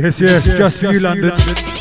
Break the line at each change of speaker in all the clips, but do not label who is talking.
Yes, just for you, London.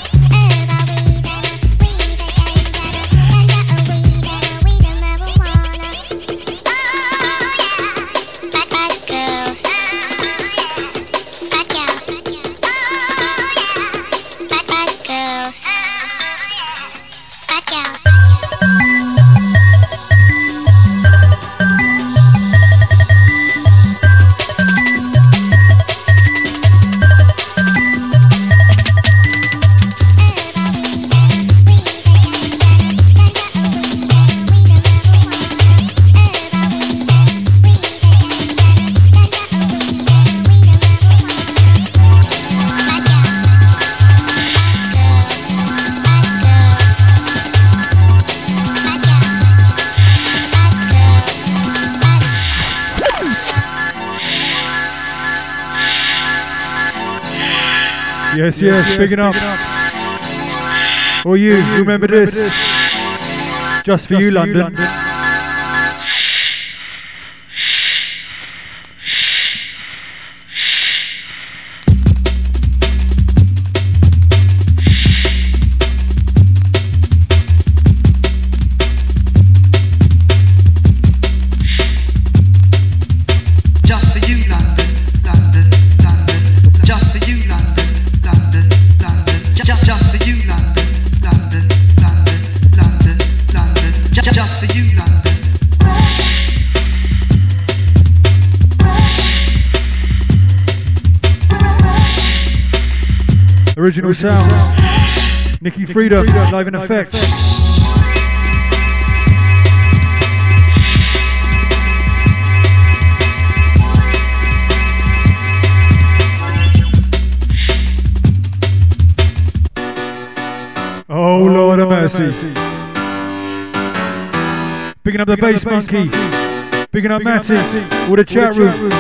Yes, big enough. Or you, remember this. Just for you, London. Original sound, Nikki Frida, live in effect. Oh Lord of mercy. Picking up the bass monkey, picking up Matty, or the chat room.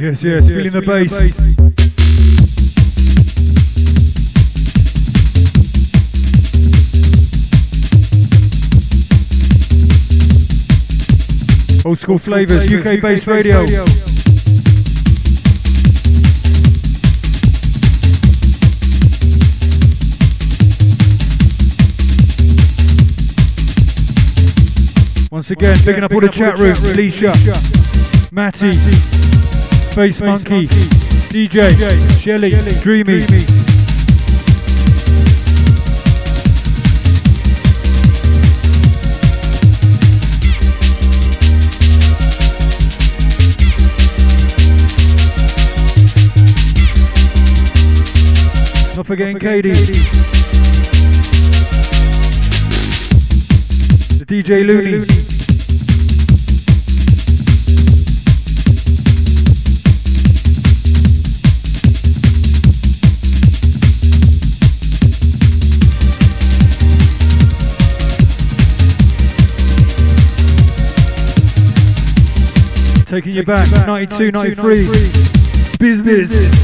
Yes, yes, feeling the bass. Old school flavors, UK based radio. Once again, picking up all the chat room. Alicia, Matty, Bass Monkey, CJ, Shelly, Dreamy. Not forgetting Katie. The DJ Looney. Taking you back, 92, 93. Business.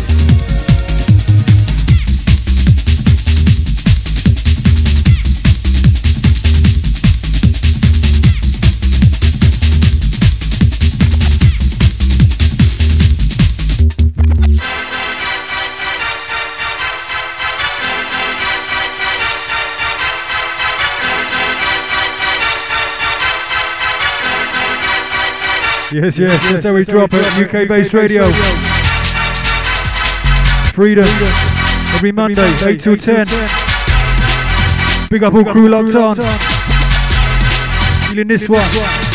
Yes, yes, that's how we drop it. UK based radio. Freedom. Every Monday, 8 till 10. Big up all crew locked on. Feeling this one.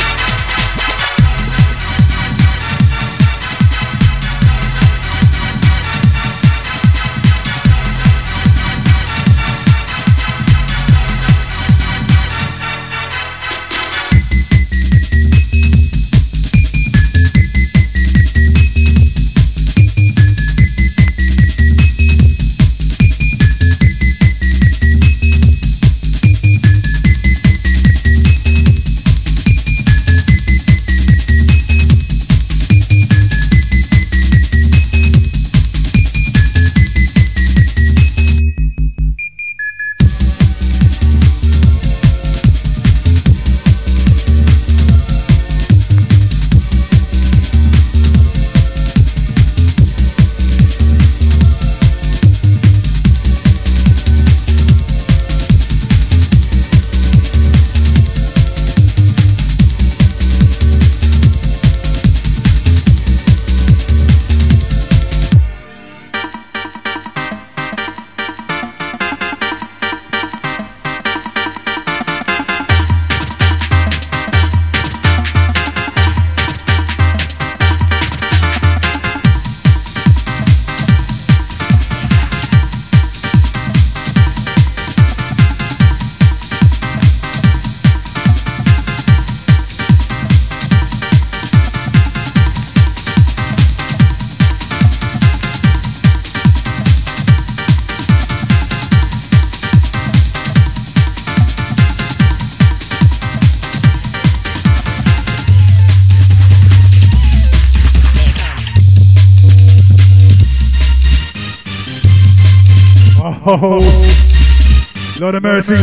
Oh, Lord of mercy.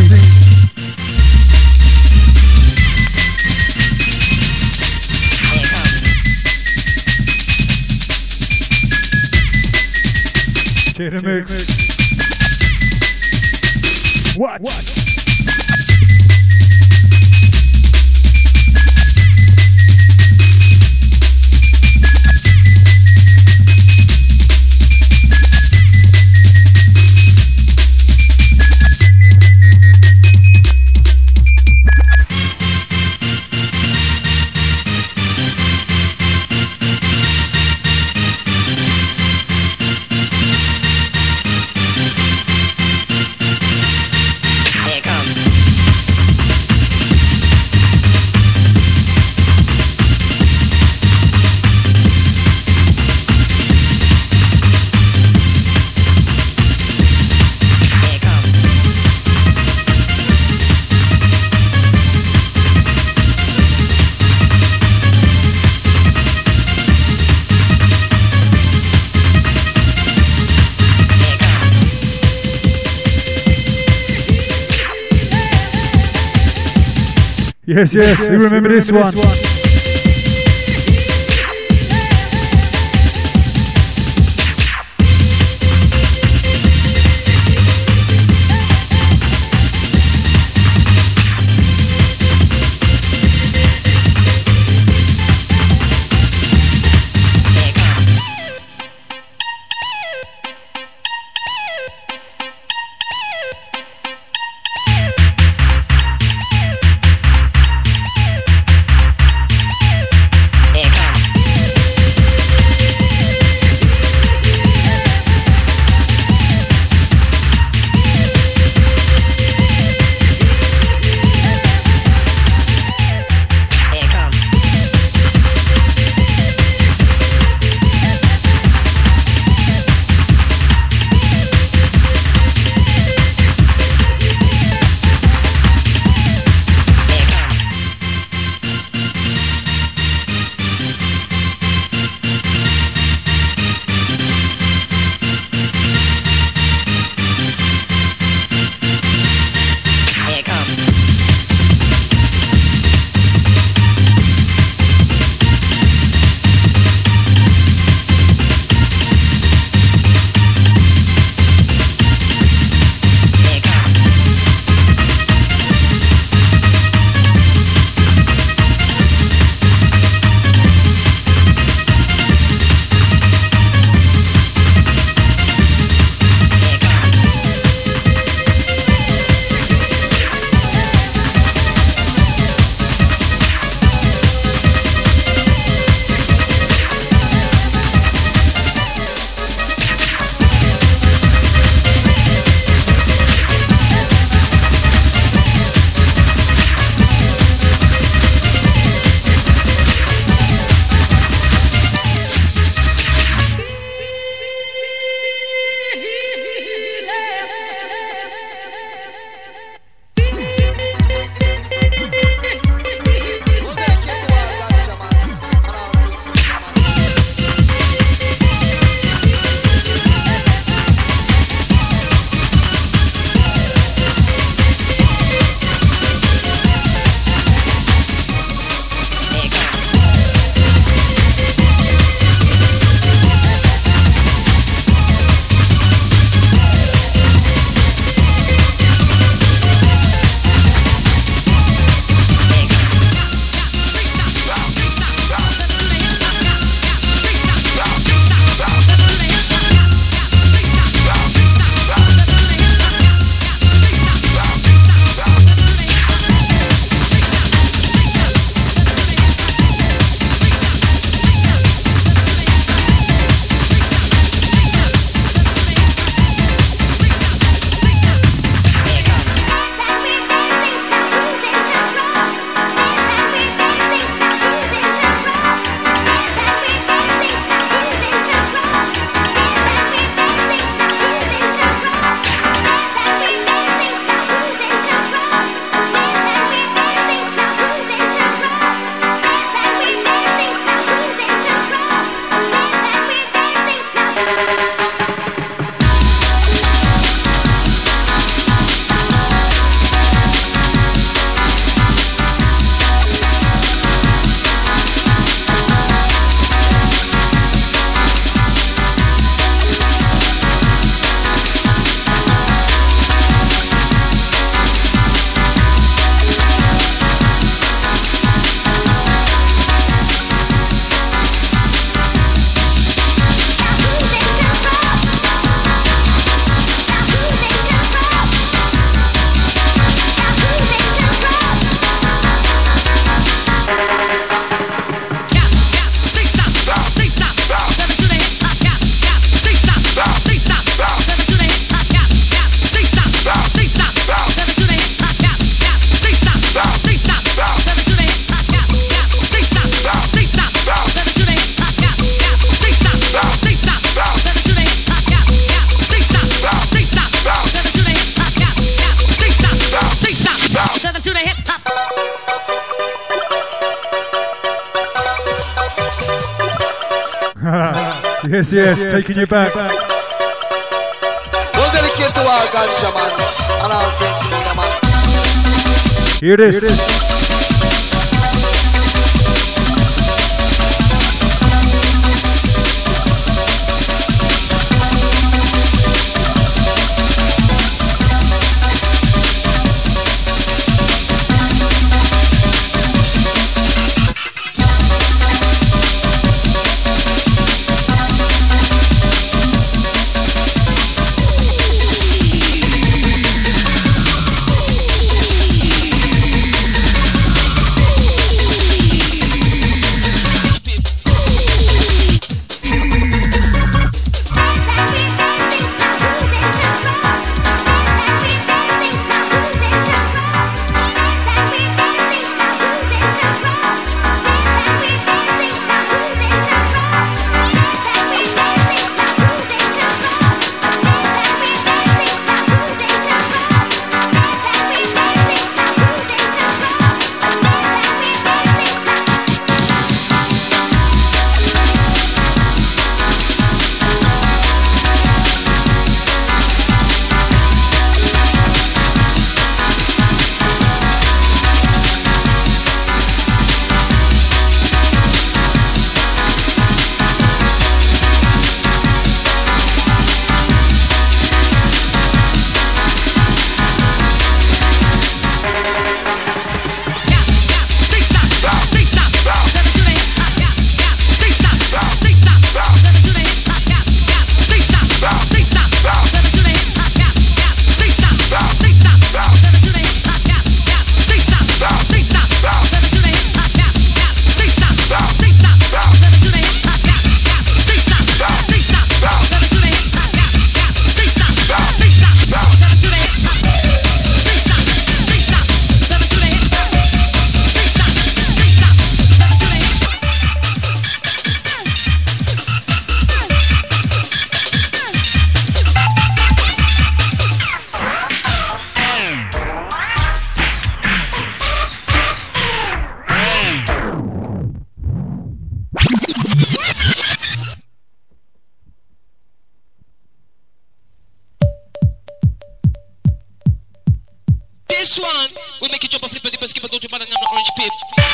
Check the mix. What? Yes, yes, we remember this one. Yes, yes, taking you back.
We'll dedicate to our ganja man and our friends, man.
Hear this.
We make it jump a flip a dip a skip a don't you man and I'm not orange pip.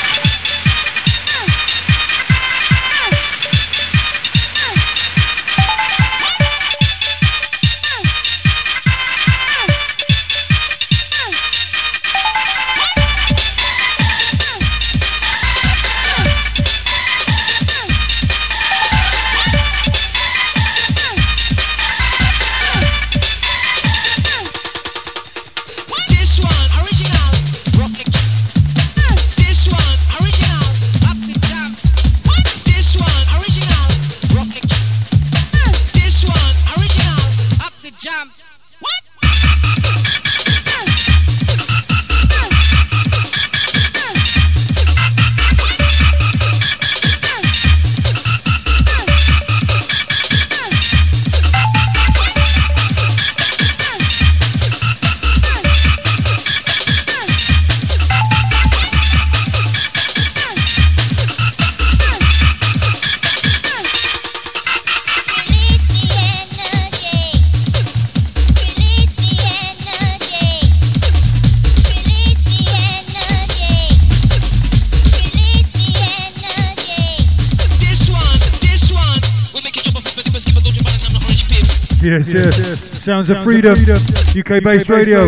Yes. Sounds of Freedom, UK based radio.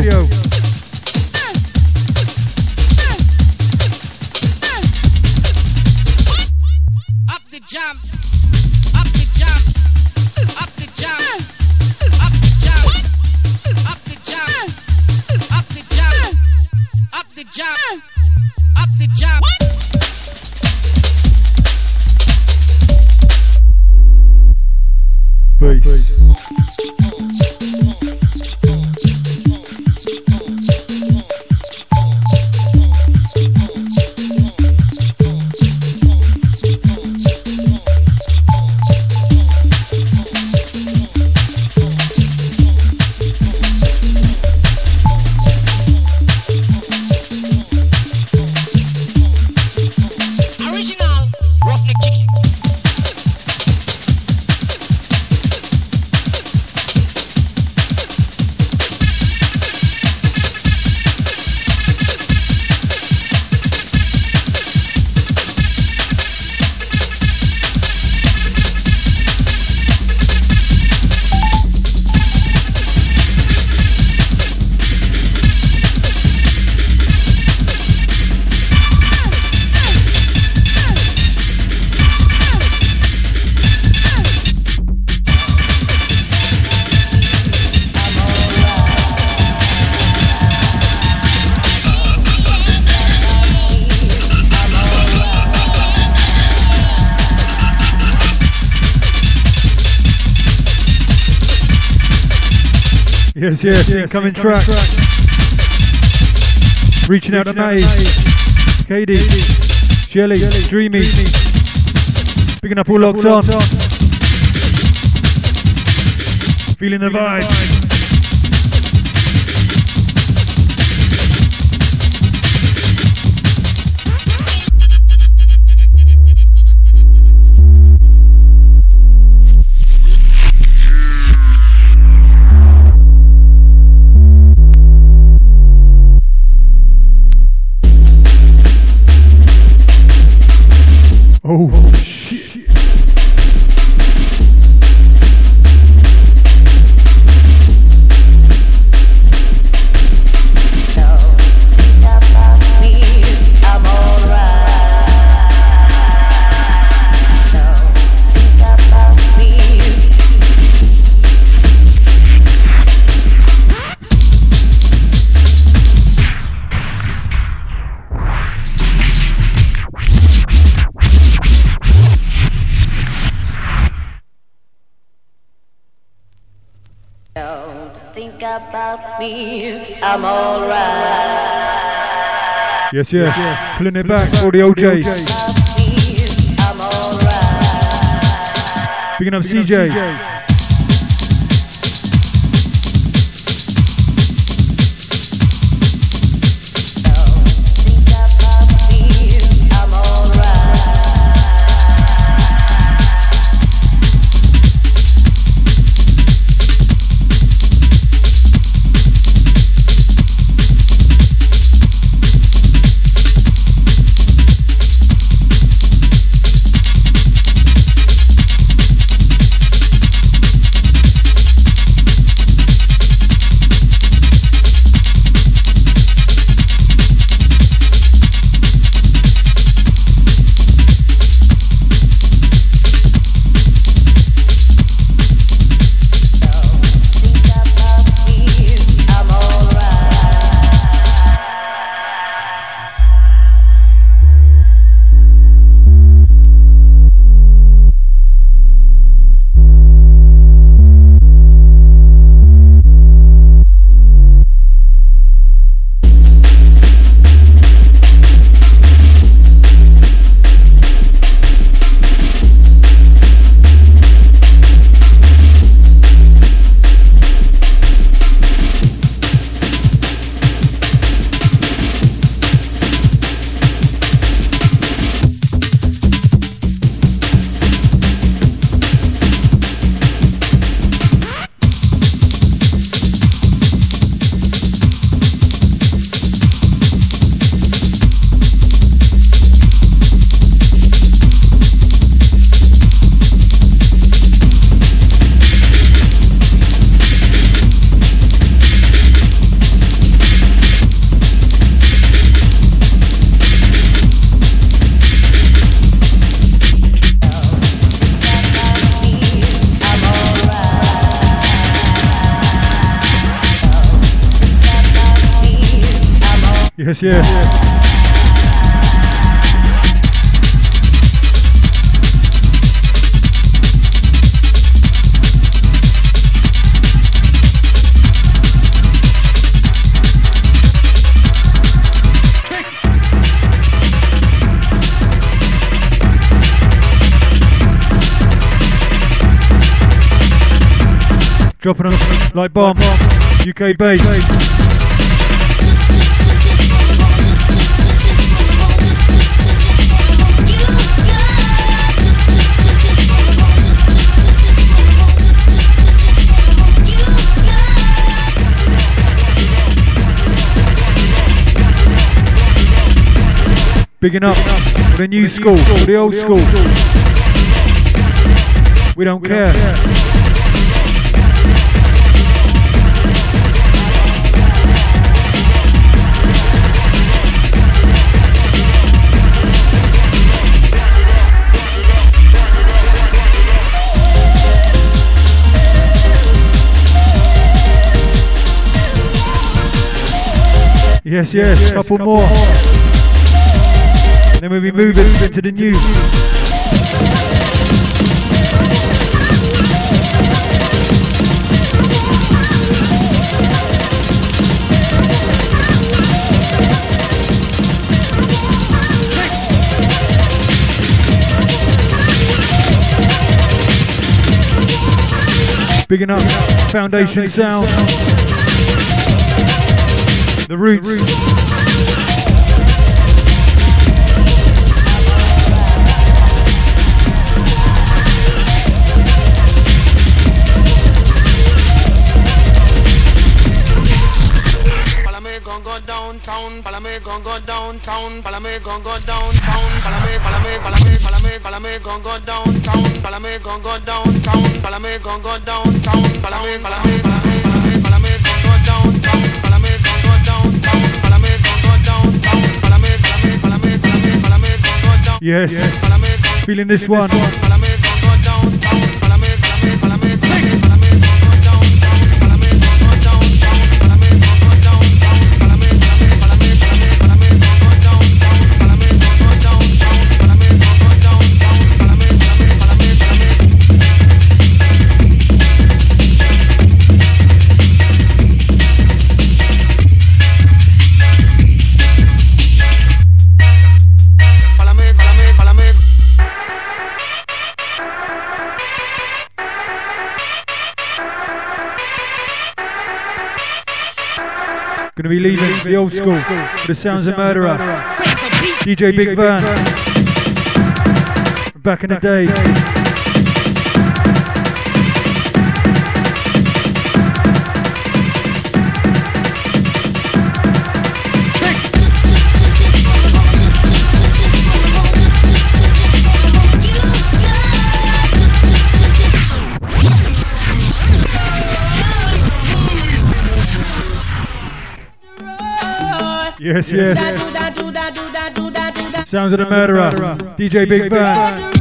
Yes, incoming track. Reaching out to Matty, Katie, Shelly, Dreamy. Picking up all locked on. Feeling the vibe. Oh, shit.
About me, I'm alright.
Yes. Pulling it back for the OJs.
I'm alright.
Picking up CJ. Yes, yes. Dropping them like bomb. UK bass. Bigging up for the new school, for the old school. We don't care. Yes, yes, couple more. Then we'll be moving into the new. Bigging up Foundation Sound. The Roots.
Go downtown, Palame go downtown, Palame go downtown, Palame go downtown, Palame go downtown, Palame go downtown, Palame go downtown, Palame
Yes, feeling this one. Gonna be leaving the old school for the sounds of Murderer. DJ Big Van. Back in the day. Yes, yes. Sounds of the Murderer. DJ Big Van.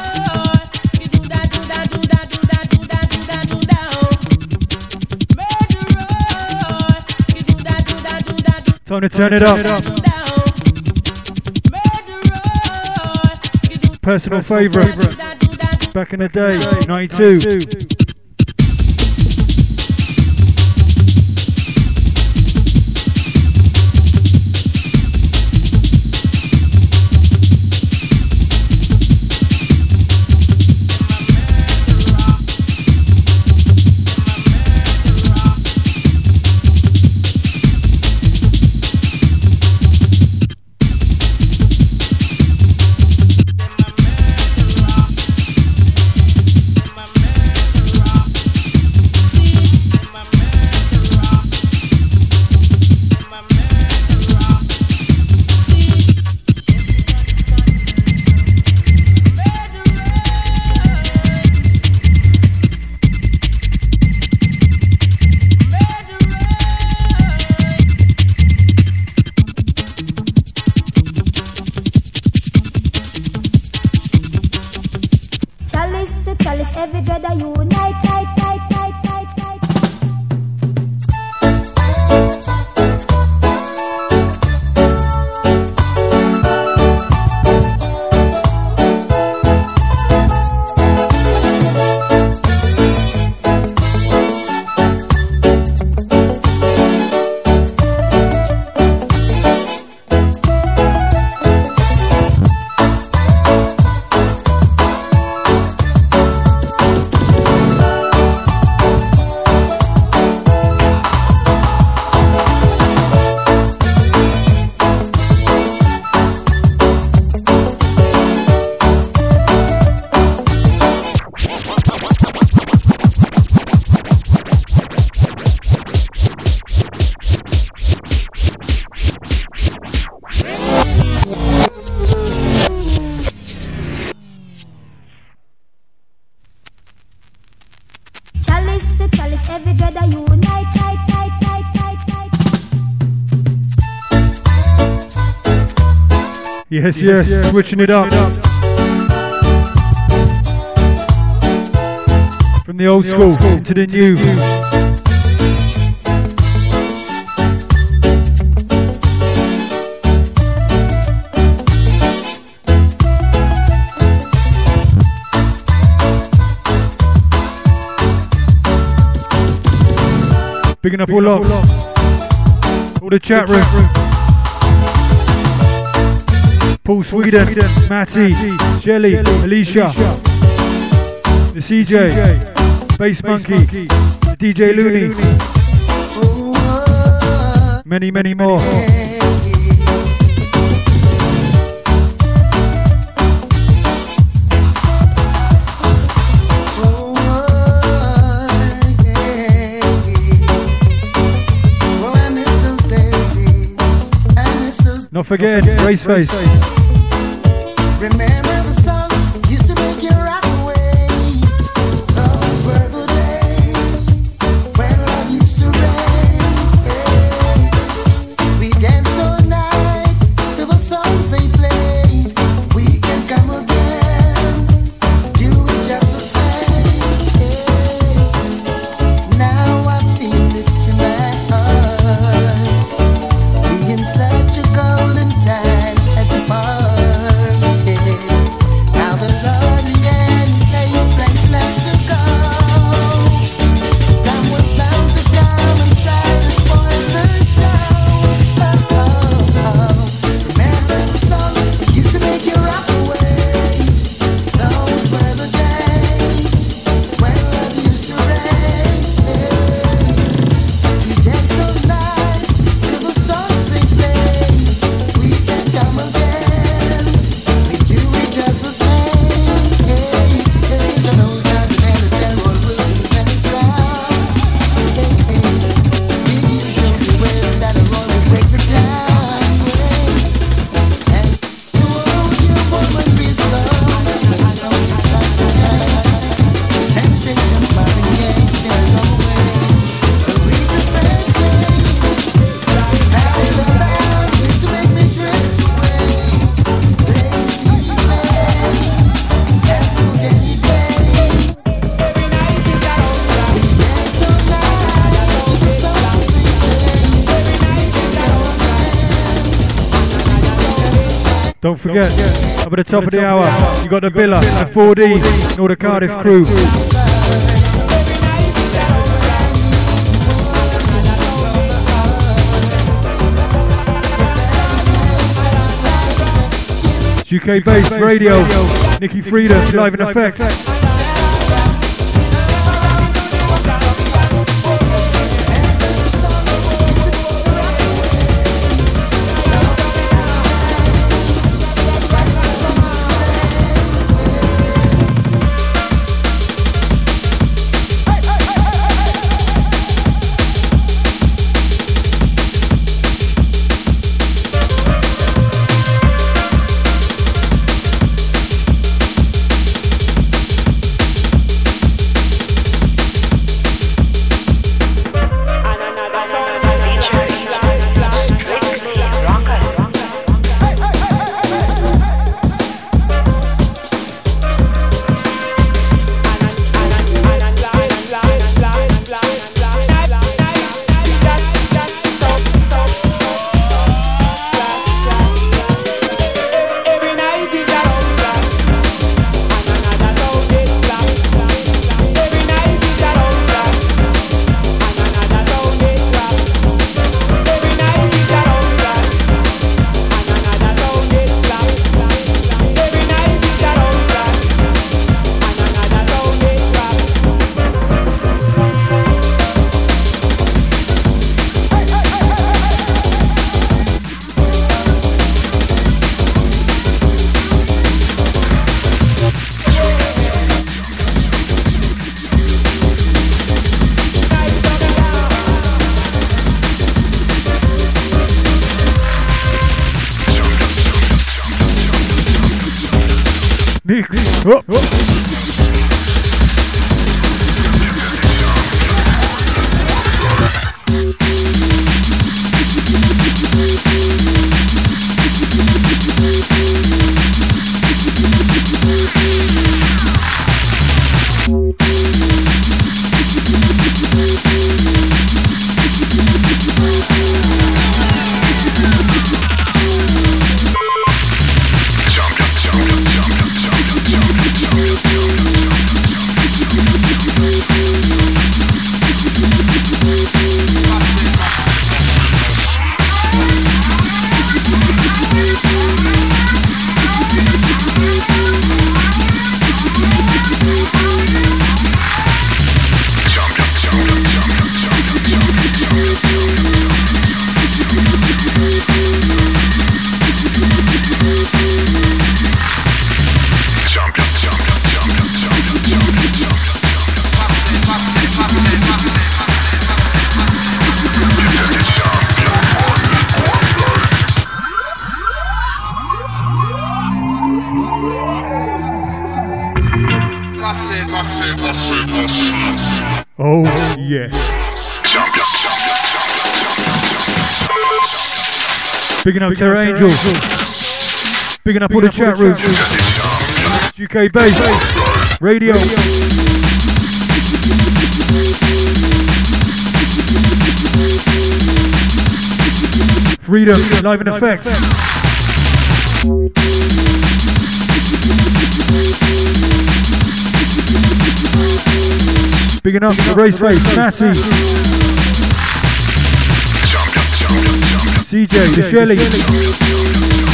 Time to turn it up. Personal favourite. Back in the day, 92.
nice. Every dreader unite, tight, tight, tight, tight, tight.
Yes, yes, switching it up. From the old school into the new. Bigging up all love, all the chat room. Paul Sweden, Matty, Jelly, Alicia, the CJ, Bass Monkey, the DJ Looney, many, many more. Not forgetting Raceface.
Remember the song used to make you rock away. Those were the days when love used to reign. We danced all night to the songs they played. We can come again, do it just the same. Now I feel it tonight. We in such a golden time at the bar. Now there's hardly any place left to go. Someone's bound to come and try to spoil the show. Remember the song that used to make you rock away. Those were the days when love used to reign. We danced all night to the songs they played. We can come again. We do it just the same. There is an old time and it's terrible blues and it's strong. We need to show the way that will always break the time. And you hold your woman with love. Temptation by the end stands on the way. So we can best way. How the band used to make me drift away. Days to be made. Settled any day. Every night you got on love. We dance all night to the songs we play. Every night you got on love.
Don't forget, up at the top of the hour, you got the Billa, the 4D, and all the Cardiff crew. It's UK based radio, Nikki Frieda, live in effect. Oh, yes. Bigging up Terra Angel. Bigging up all the chat rooms. UK Bass Radio. Freedom, live in effect. Bigging up the race face, Matty. CJ, the Shelly.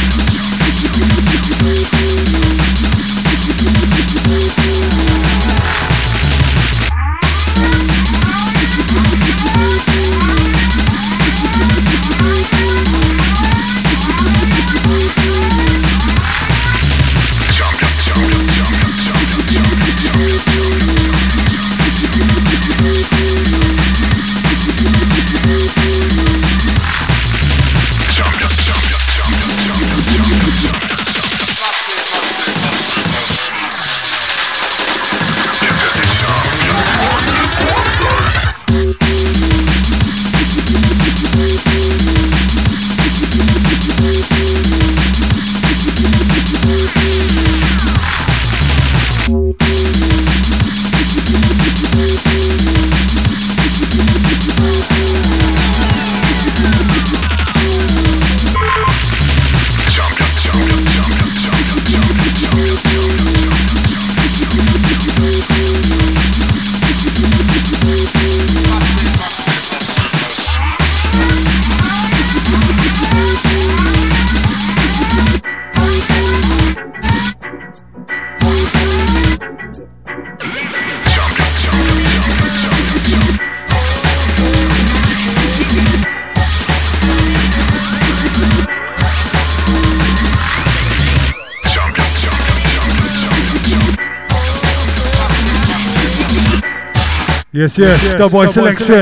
Yes, yes, double selection.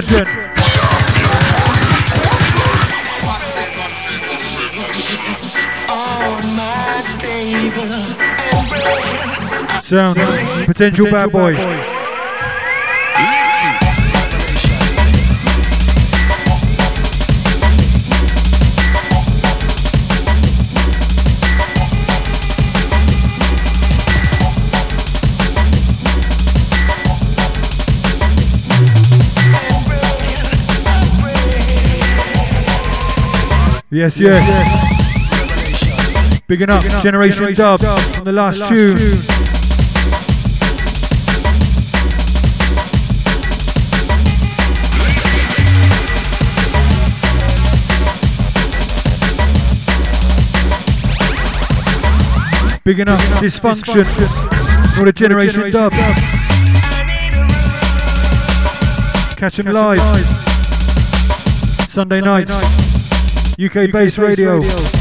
Sounds, potential bad boy. Yes, yes. Bigging up Generation Dub on the last tune. Bigging up Dysfunction for the Generation Dub. Catch him live Sunday nights. UK Bass Radio.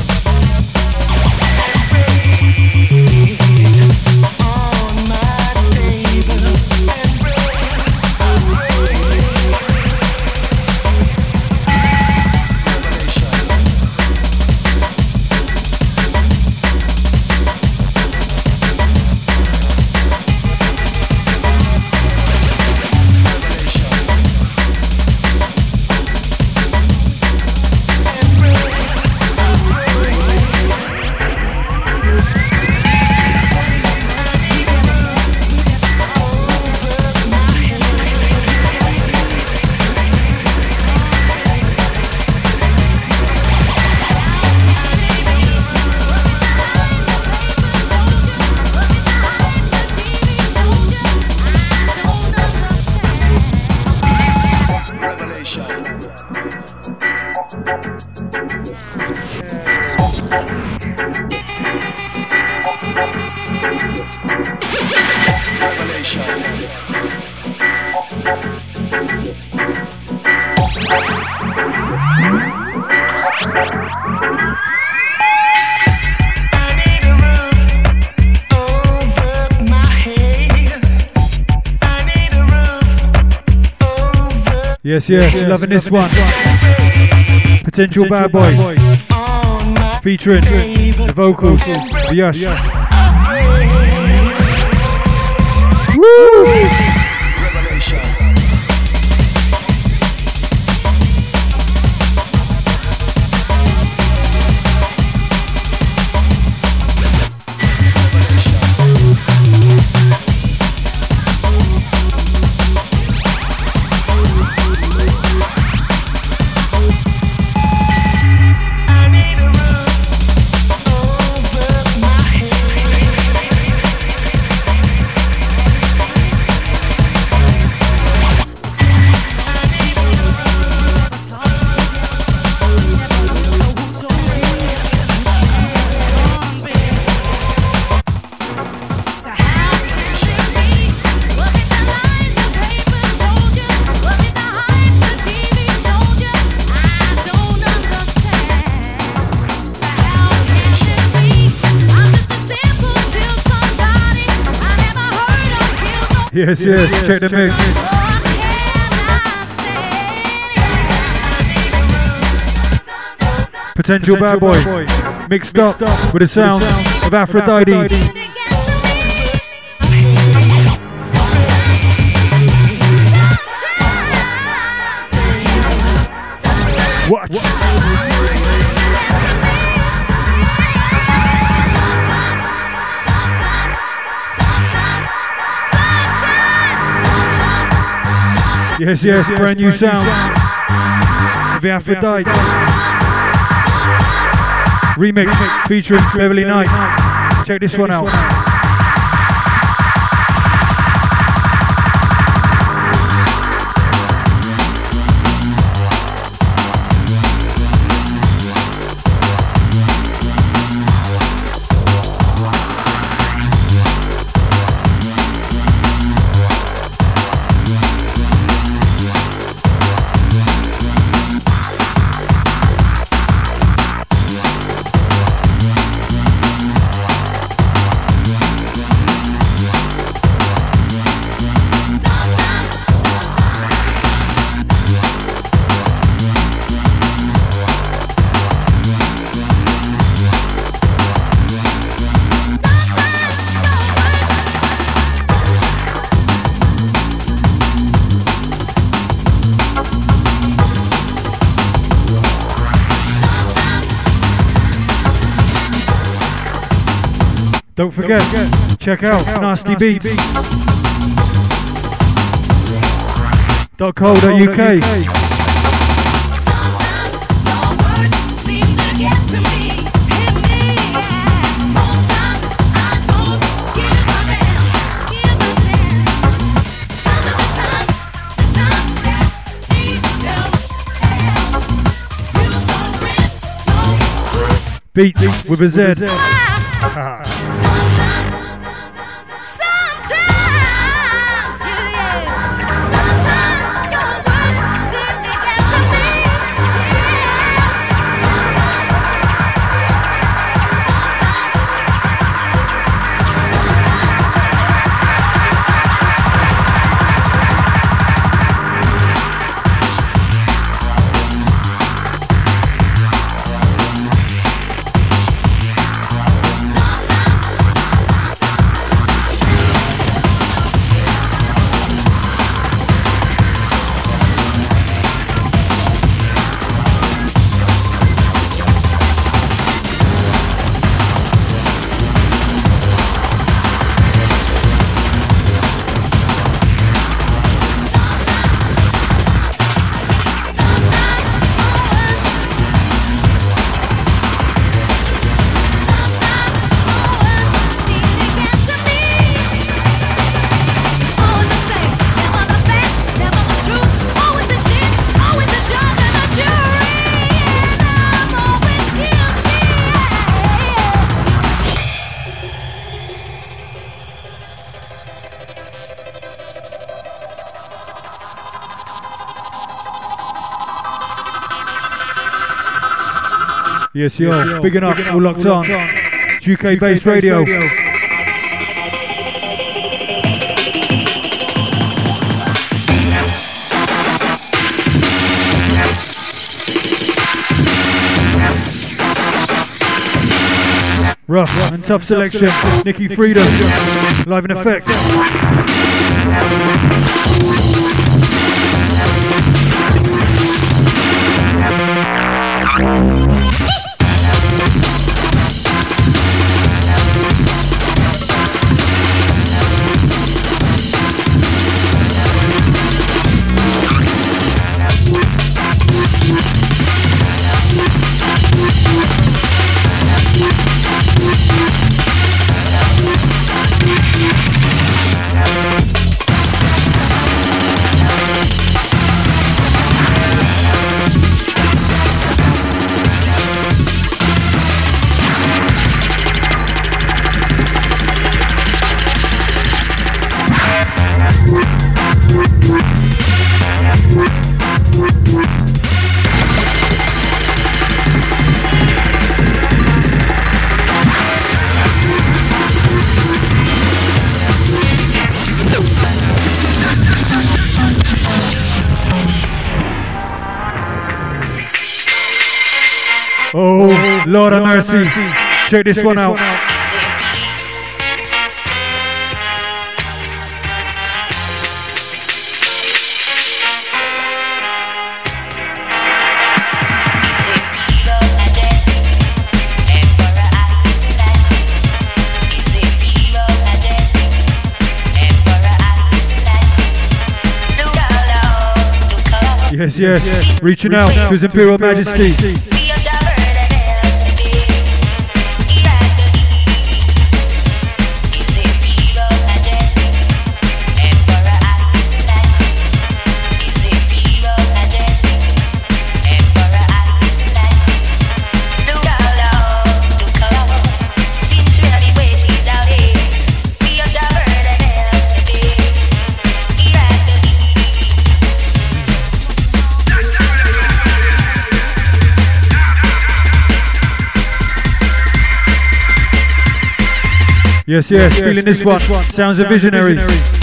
Yes, yes, loving this one. Potential Bad Boy. Featuring the vocals, the Yash. Woo! Yes, check the mix. Potential bad boy, mixed up with the sound of Aphrodite. Watch. Yes, brand new sounds of the Aphrodite remix featuring Beverly Knight. Check this one out. Don't forget, check out nastybeats.co.uk. Beats with a Z. Yes, yo, big enough, all locked on. UK Bass Radio. Rough and tough selection, Nicky Freedom, live in effect. Oh, Lord of mercy. Check this one out. Yes, yes. Reaching out to His Imperial Majesty. Yes, yes, feeling this one. Sounds a visionary.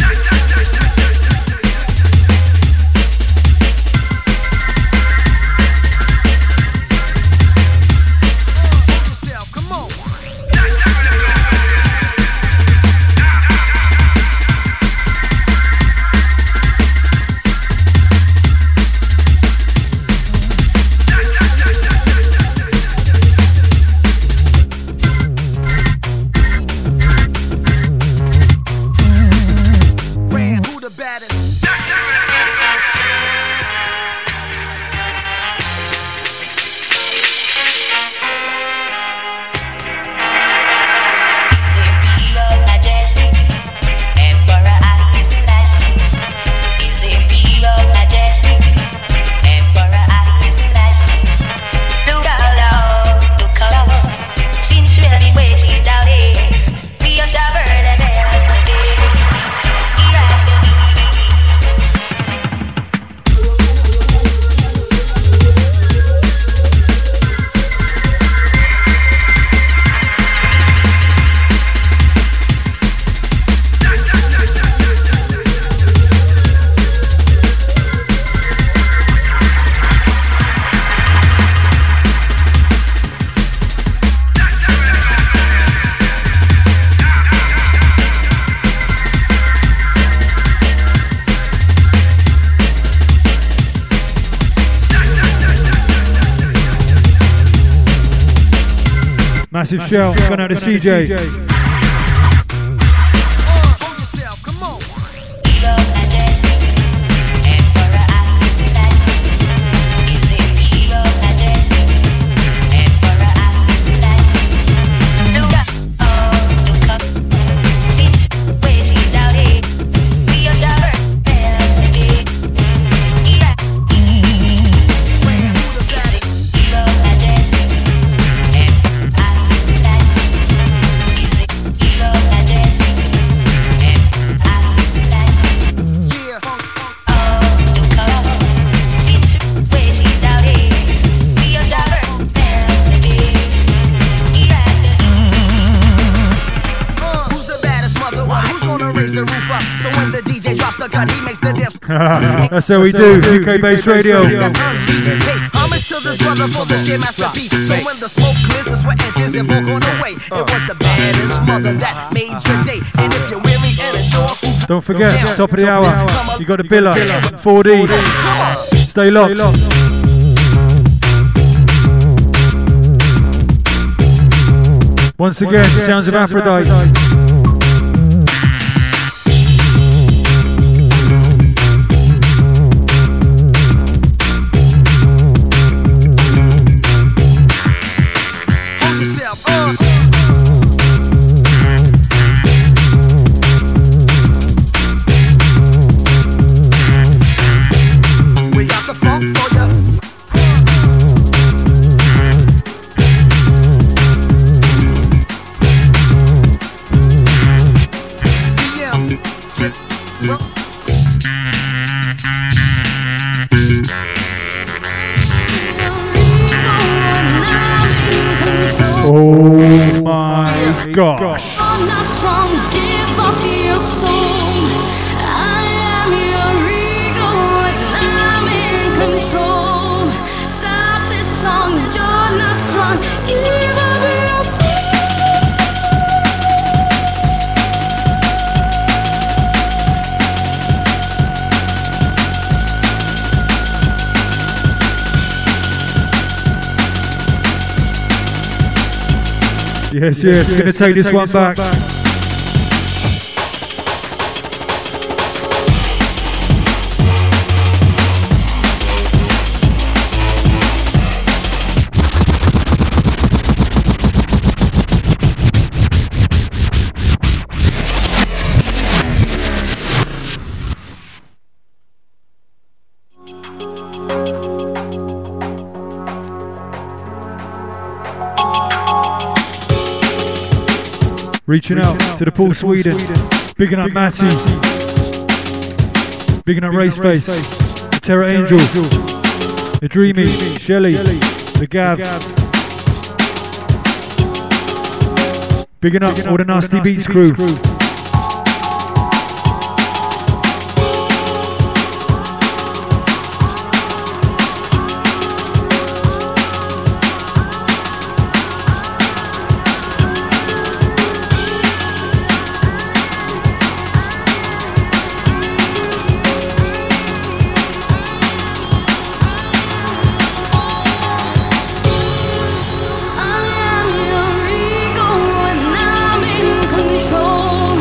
Massive shout, going out to CJ. That's how we do, UK Bass Radio.
Homage to this brother for the sheer masterpiece. So when the smoke clears, the sweat and tears evoke on the way. It was the baddest mother that made your day. And if you're weary and unsure,
don't forget, top of the hour, you got the Billa, 4D. Stay locked. Once again, Sounds of Aphrodite. Oh my gosh.
I'm not strong, give up your soul. I am your ego and I'm in control. Stop this song, you're not strong.
Yes, yes, gonna take this one back. Reaching out to the Pool Sweden, bigging up Matty, bigging up Raceface, the Terror Angel, the Dreamy, Shelly, the Gav, bigging up all the Nasty Beats crew.
I am your ego and I'm in control.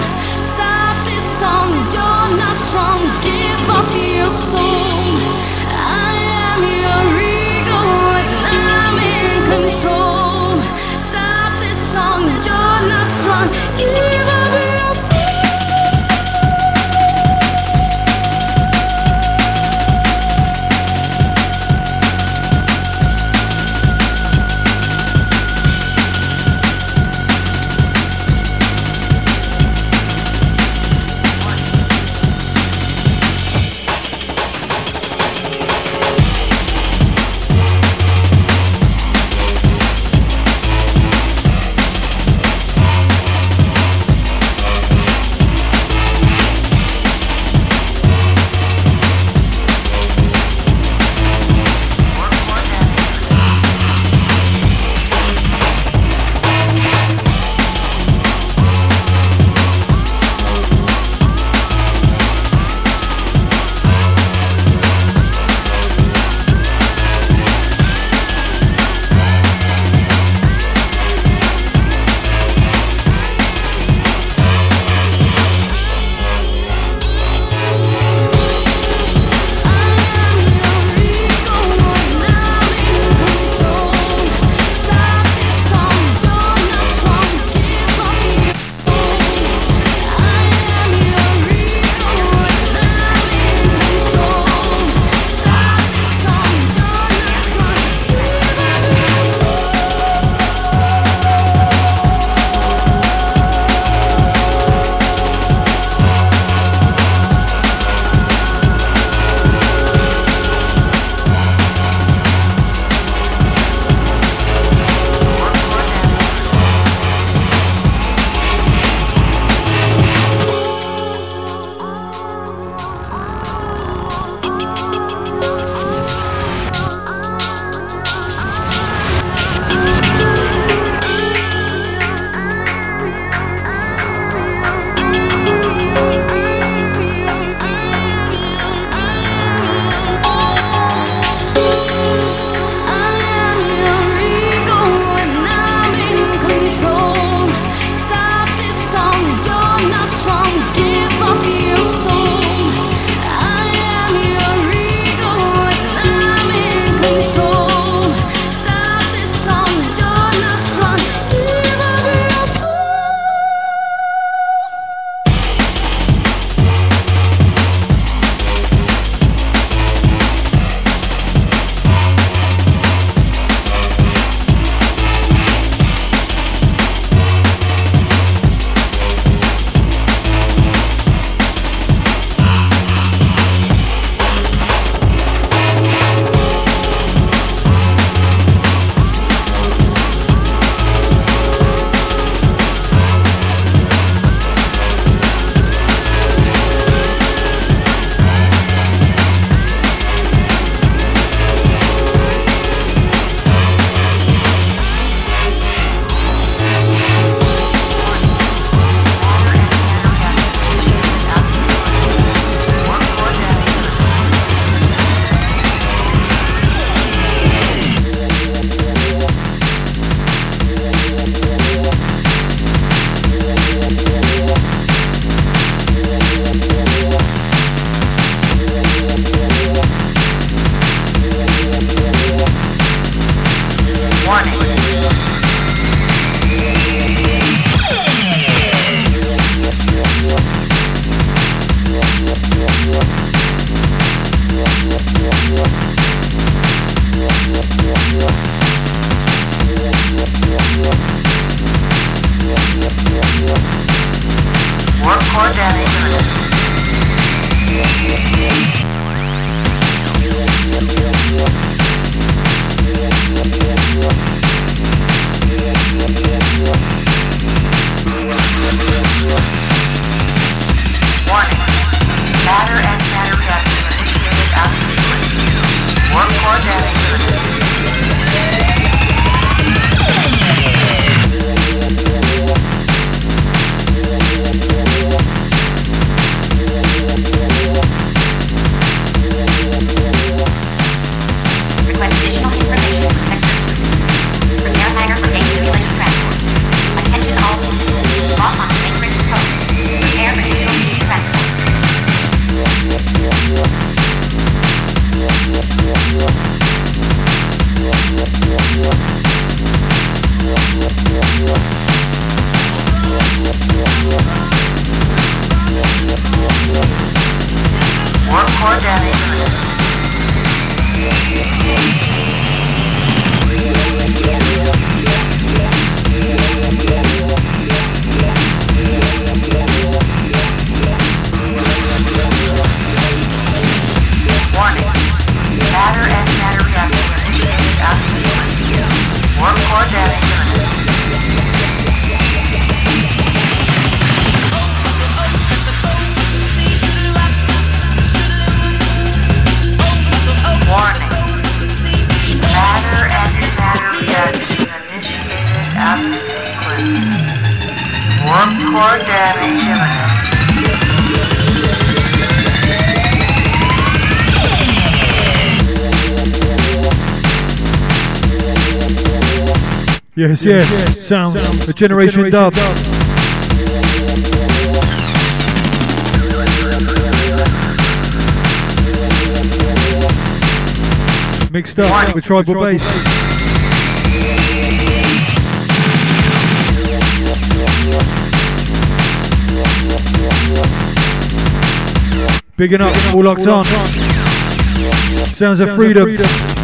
Yes, yes, sound, a generation dub. Mixed up with tribal bass. Bigging up, all locked on. Sounds of freedom.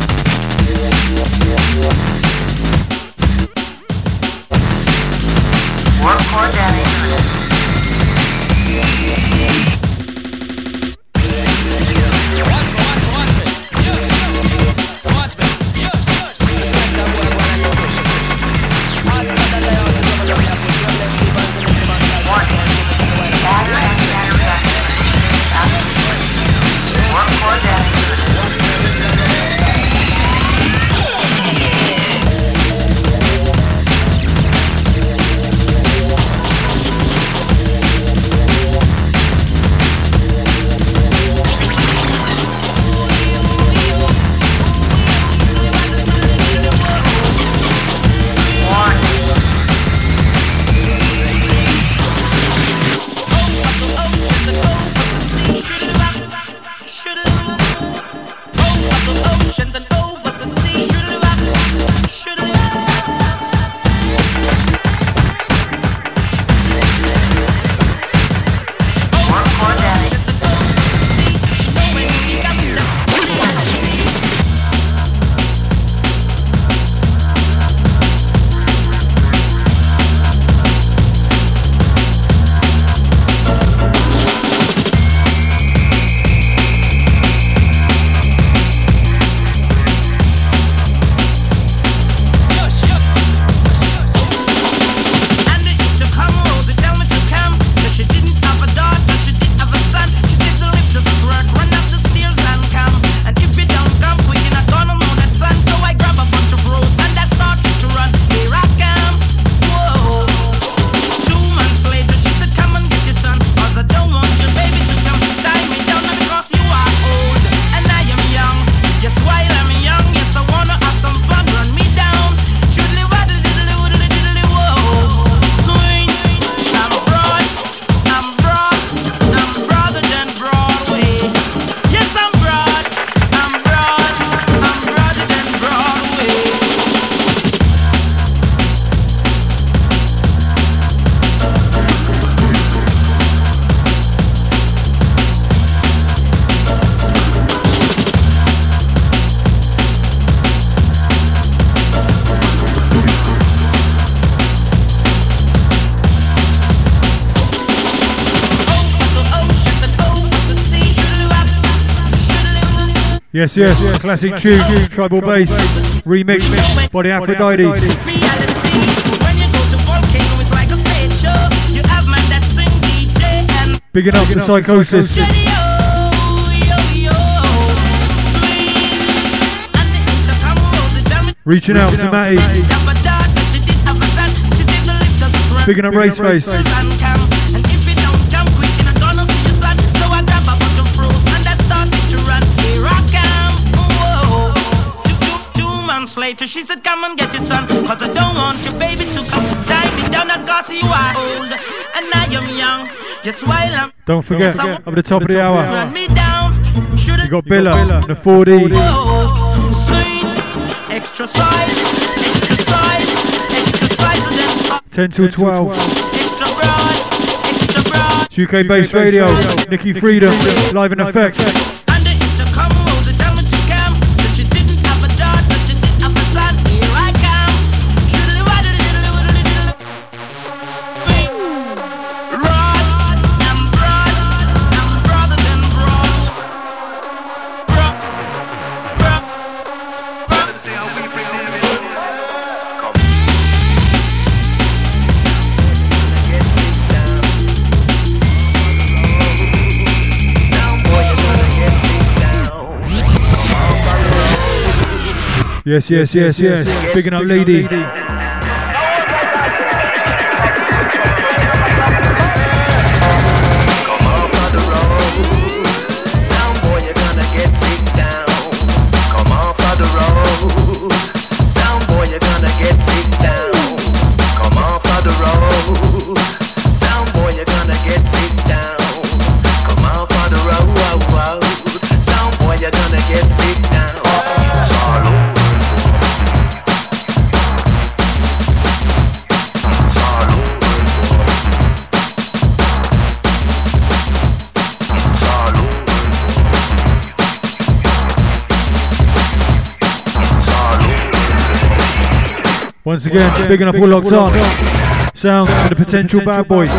Yes, yes, classic tune, tribal bass, remixed by the Aphrodite. Bigging up the Psychosis. Reaching out to Matty. Bigging up Raceface.
Later she said come and get your son, cause I don't want your baby to come tie me down, not cause you are old and I am young. Yes, while I'm
don't forget up at the top of the hour
run me down.
You got Billa, the 4D.
Sweet, extra size, extra size, extra size,
10 till 12.
Extra broad, extra broad.
UK Bass Radio, Nikki Freedom, live in effect. Yes, yes, yes, yes. Bigging up lady. Once again, bigging up all locked on. Sound for the potential bad boys.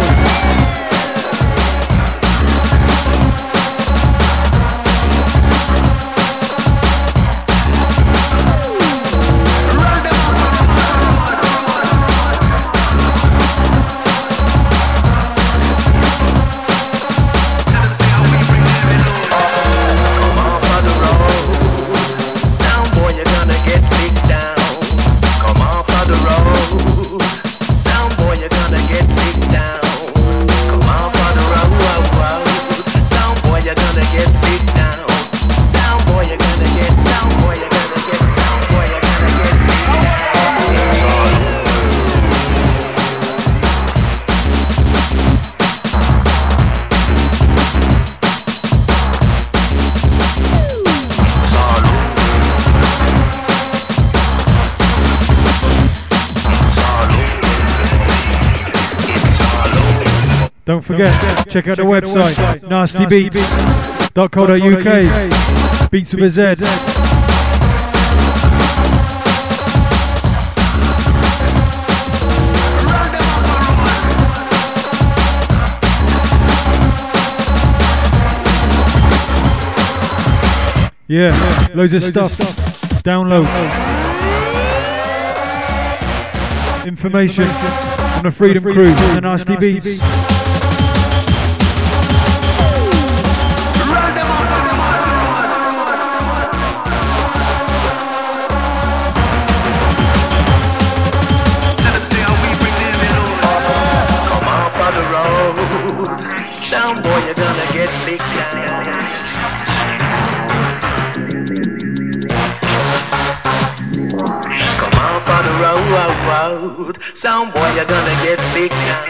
Don't forget, check out the website, nastybeats.co.uk, Beats with a Z. Yeah, loads of stuff, download, information on the Freedom Crew and the Nasty Beats.
Sound boy, you're gonna get big down. Come on for the road. Sound boy, you're gonna get big down.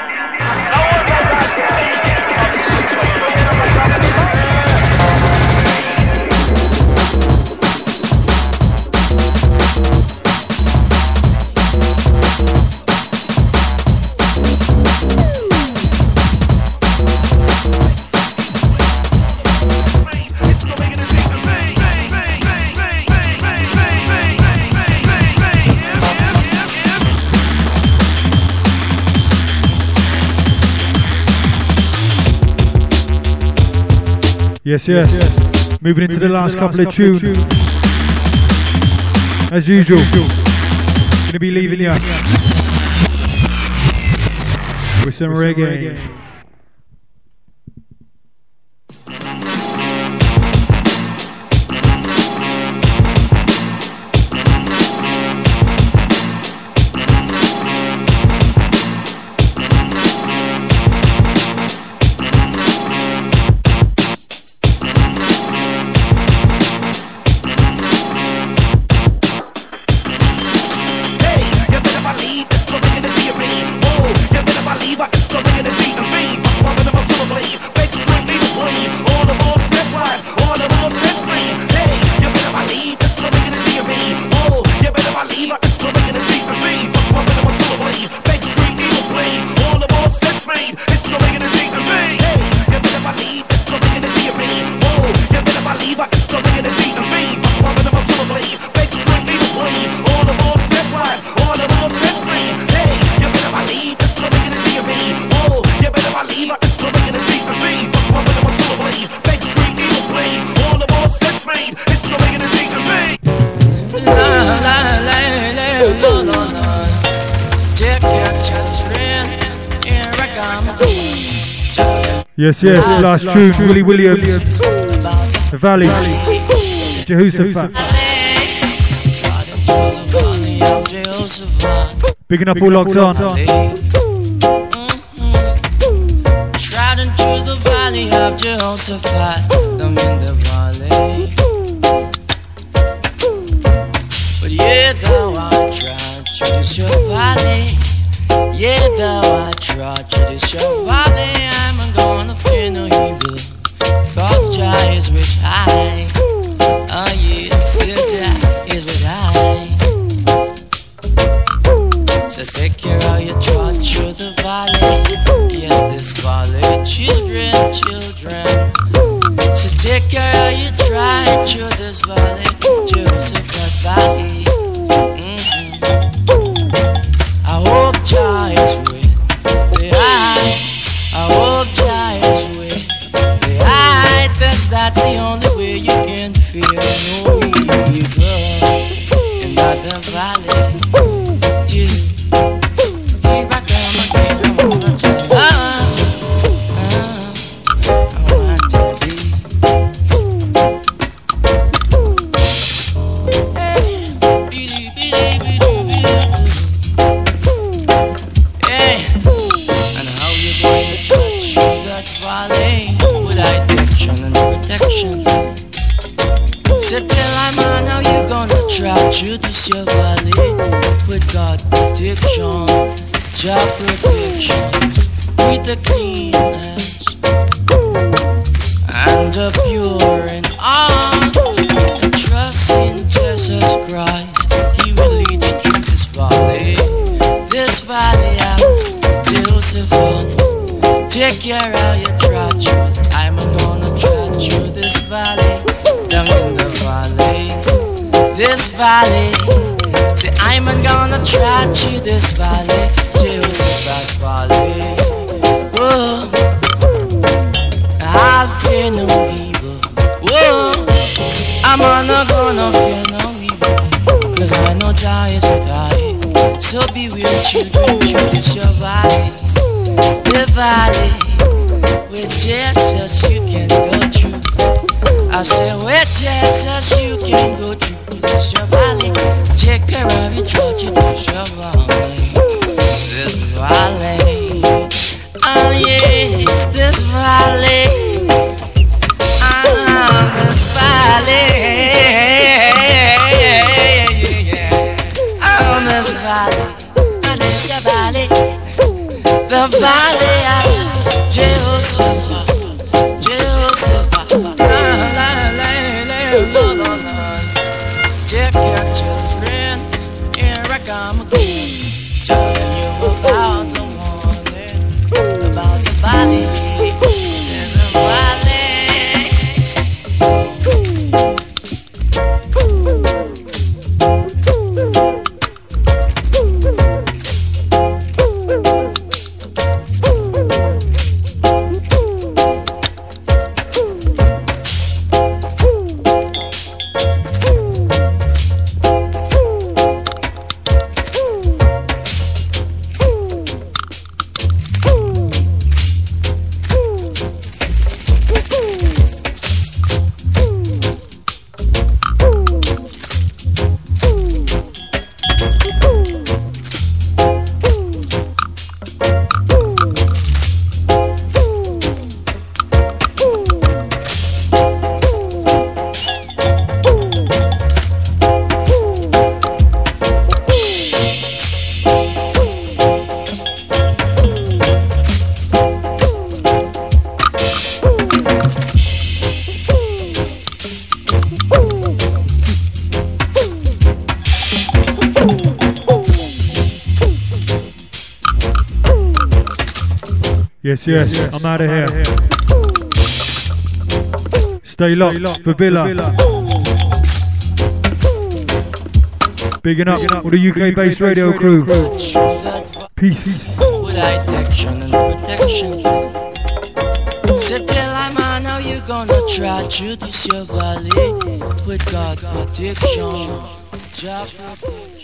Yes, yes. Moving into the last couple of tunes. As usual, gonna be leaving you with some reggae. Yes, yes, last tune, Willie Williams, The Valley, Jehoshaphat. Bigging up all locked on.
Shrouding through the valley of Jehoshaphat, I'm in the valley. But yeah, thou art trod through this your valley. Yeah, thou art trod through this your valley. I'm gonna fear no evil, cause Jah is with I. Oh yes, Jah is with I. So take care how you trod through the valley. Yes, this valley, children. So take care how you try through this valley, Jehoshaphat Valley. I hope Jah is with the eye. I hope Jah is with the eye. That's the only way you can fear no evil in that valley. Here I come again, I wanna tell you. I wanna tell you. Hey, and how you gonna touch that valley with addiction and protection? So tell I'm on how you gonna try through this your valley with God protection, job protection, with a clean hands and a pure in heart, and trust in Jesus Christ. He will lead you through this valley of Jehoshaphat. Take care how you trod through. I'm gonna trod through this valley, down in the valley, this valley. See, I'm gonna trod through this valley, Jehoshaphat Valley. Whoa, I'll fear no evil. Whoa, I'm not gonna fear no evil, cause I know Jah is with I. So beware, children, through this your valley, the valley with Jesus you can go through. I say with Jesus you can go through this your valley. Take care of your church, this your valley, this valley. Oh yes, this valley, this valley, oh this valley, this valley, the valley of Jehoshaphat, Jehoshaphat. Take your children, here I come again, telling you about the morning, about the valley, and the valley.
Yes, I'm out of here. Stay locked for Villa. Bigging up all the UK based radio crew. Peace.
So tell I'm on how you gonna try through this your valley with God protection, job protection.